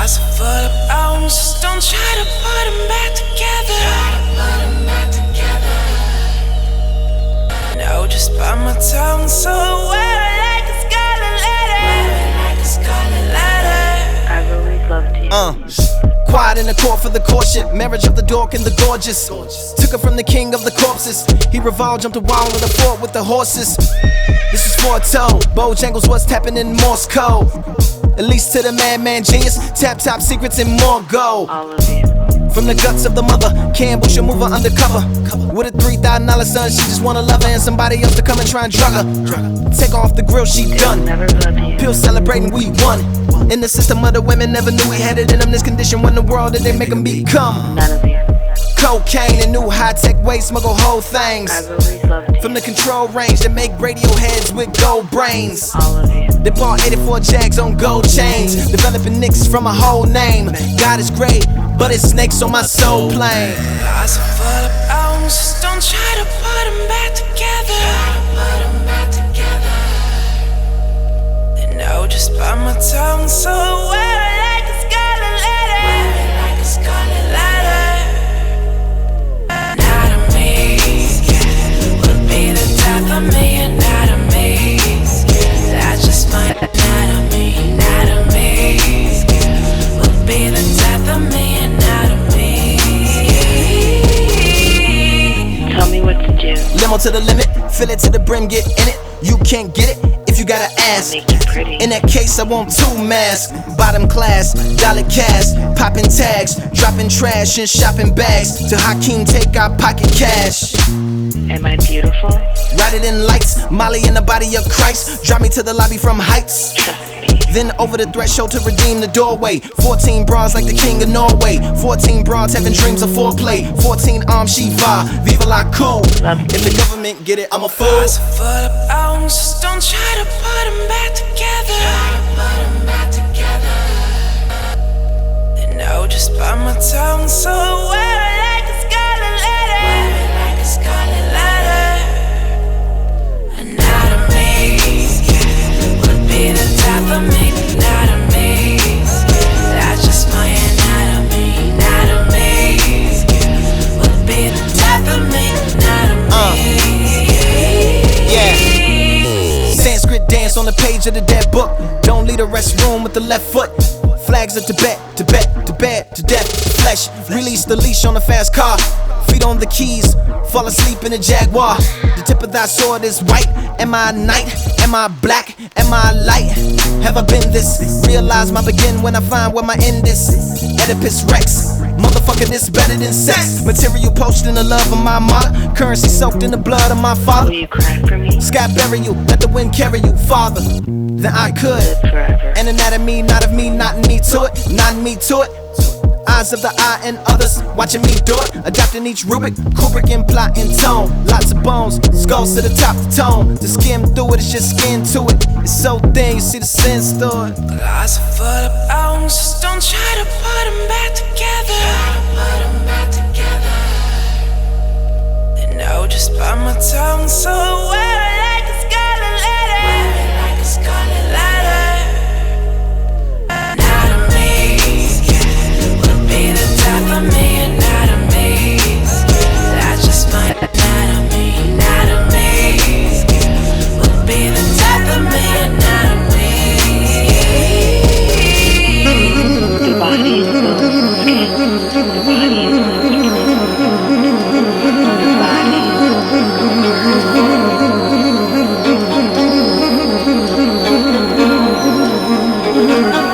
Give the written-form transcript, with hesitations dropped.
Closet full of bones, don't try to put them back together. No, just bite my tongue, so wear it like a scarlet letter. I've always loved you. Quiet in the court for the courtship, marriage of the dork and the gorgeous. Took her from the king of the corpses. He revolved, jumped a wall with a fort with the horses. This is for a toe. Bojangles was tapping in Morse code. At least to the madman genius. Tap top secrets and more gold. All of you. From the guts of the mother, Campbell should move her undercover. With a $3,000 son, she just wanna love her and somebody else to come and try and drug her. Take off the grill, she done. Never love you. Pills celebrating, we won. In the system of the women, never knew we had it in them. This condition, when the world did they make them become? None of you. Cocaine and new high-tech ways, smuggle whole things. I've always loved you. From the control range that make radio heads with gold brains. All of you. They bought 84 Jags on gold chains. Developing nicks from a whole name. God is great, but it's snakes on my soul plane. Closet full of bones, don't try to put them back together. And no, just bite my tongue, so wear it like a scarlet letter. Not a me, would be the death of me, and not a me. That's just my anatomy, not a me. Would be the death of me, and not a me. Tell me what to do. Limo to the limit, fill it to the brim, get in it. You can't get it if you gotta ask. Make it pretty. In that case, I want 2 masks. Bottom class, dollar cash, popping tags, dropping trash in shopping bags. To Hakeem, take our pocket cash. Am I beautiful? Ride it in lights, Molly in the body of Christ. Drive me to the lobby from heights. Trust me. Then over the threshold to redeem the doorway. 14 bras like the king of Norway. 14 broads having dreams of foreplay. 14 arms, Shiva, viva la cool. If the government get it, I'm a fool. Closet full of bones, don't try to put them back together. And no, just bite my tongue, so wear it like a scarlet letter. Anatomy would be the death of me, not a me. That's just my anatomy, not a me. Would be the death of me, not a me. Yeah. Sanskrit dance on the page of the dead book. Don't leave the restroom with the left foot. Flags of Tibet, Tibet, to bed, to death, to flesh. Release the leash on the fast car. Feet on the keys, fall asleep in a Jaguar. The tip of thy sword is white. Am I a knight? Am I black? Am I light? Have I been this? Realize my begin when I find where my end is. Oedipus Rex. Motherfucker, this better than sex. Material poached in the love of my mother. Currency soaked in the blood of my father. Will you cry for me? Sky bury you, let the wind carry you farther than I could. Forever. An anatomy, not of me, not me to it, not me to it. Eyes of the eye and others watching me do it. Adapting each Rubik, Kubrick and plotting tone. Lots of bones, skulls to the top of the tone. To skim through it, it's just skin to it. It's so thin, you see the sense through it. Closet full of bones, don't try to put them back together. And no, just bite my tongue, so wear it like a scarlet letter. Not a me, would be the death of me, and not a me. That's just my anatomy, not a me. Would be the death of me, and not a me. The body is built from skin. The body is built from the body.